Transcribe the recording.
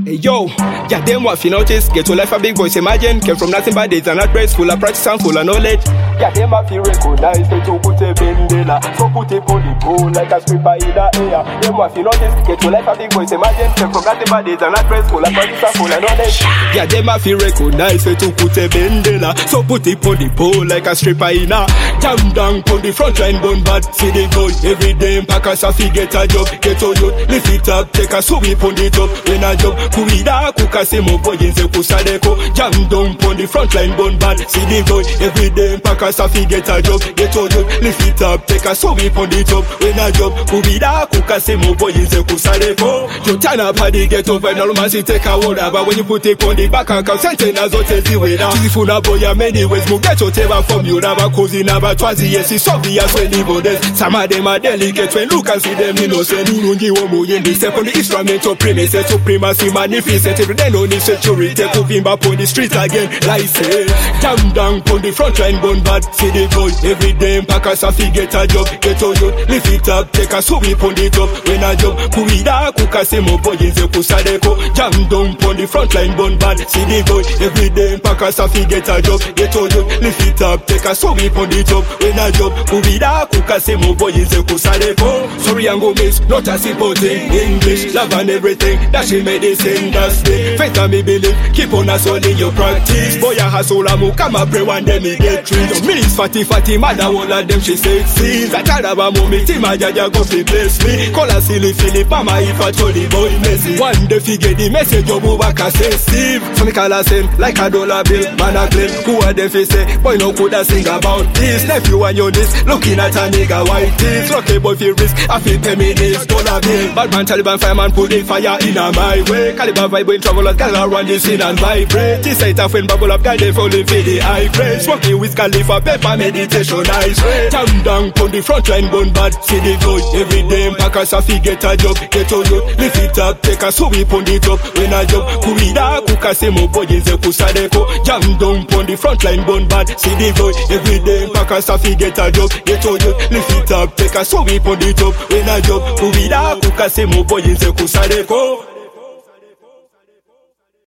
Hey yo, yeah, them what you notice. Get to life a big voice, imagine. Came from nothing but days and not praise. Full of practice and full of knowledge. Yeah, them what you recognize. They to put a bendela. So put it on the pole like a stripper in the air. Them what you notice. Get to life a big voice, imagine. Came from nothing but days and not praise. Full of practice and full of knowledge. Yeah, them what you recognize. They to put a bendela. So put it on the pole like a stripper in a jam down on the front line bun bad. See the boy every day. Packers a fi get a job. Get to you, lift it up. Take a sweep on the top. When a job. Kuida kukasemo boyenze kusadeko jam down pon the front line bun bad. See the boy every day packers a fi get a job. Get to you, lift it up, take a sweep on the top. When a job, kuida kukasemo boyenze kusadeko. You turn up at the ghetto when all man see take a water, but when you put it on the back account, sentence as what is the way now. If you na boy many ways, mu get your table from you, never cause never twice yes, it's obvious when you go there. Some of them are delicate when look and see them innocent. Nungi womo in the second instrument of premises supremacy. Magnificent, every day no need security. Kuvimba on the street again, like say jam down on the front line bun bad. See the boy every day packers a fi get a job. Get to you, lift it up, take a sweep on the top. When a job, kuida kukasemo boyenze kusadeko jam down on the front line bun bad. See the boy every day packers a fi get a job. Get to you, lift it up, take a sweep on the top. When a job, kuida kukasemo boyenze kusadeko. Sorry I'm go miss, not a supporting English, love and everything that she made it. That's it. Faith and me believe. Keep on hustling your practice. Boy a hustle amu come a pray one day me get trees. Me is fatty mother all of them she said see. That I have a moment my jaja go fi bless me. Call a silly Philip mama if I told the boy messy. One day fi get the message of Bubaka say Steve. So me call a same like a dollar bill. Man a claim who are them fi say boy no coulda sing about this. Nephew and your this looking at a nigga white teeth. Lucky boy fi risk I fi pay me this dollar bill. Bad man Taliban fireman put the fire in a my way. Caliber vibe when travel as gal around the scene and vibrate. This ain't a friend bubble up guy they falling for the high grade. Smoking with Khalifa paper meditation nice way. Jam down on the front line bun bad. See the boy every day packers a fi get a job. Get to you, lift it up, take a sweep on the top. When a job, kuida kukasemo boyenze kusadeko jam down on the front line bun bad. See the boy every day packers a fi get a job. Get to you, lift it up, take a sweep on the top. When a job, kuida kukasemo boyenze kusadeko.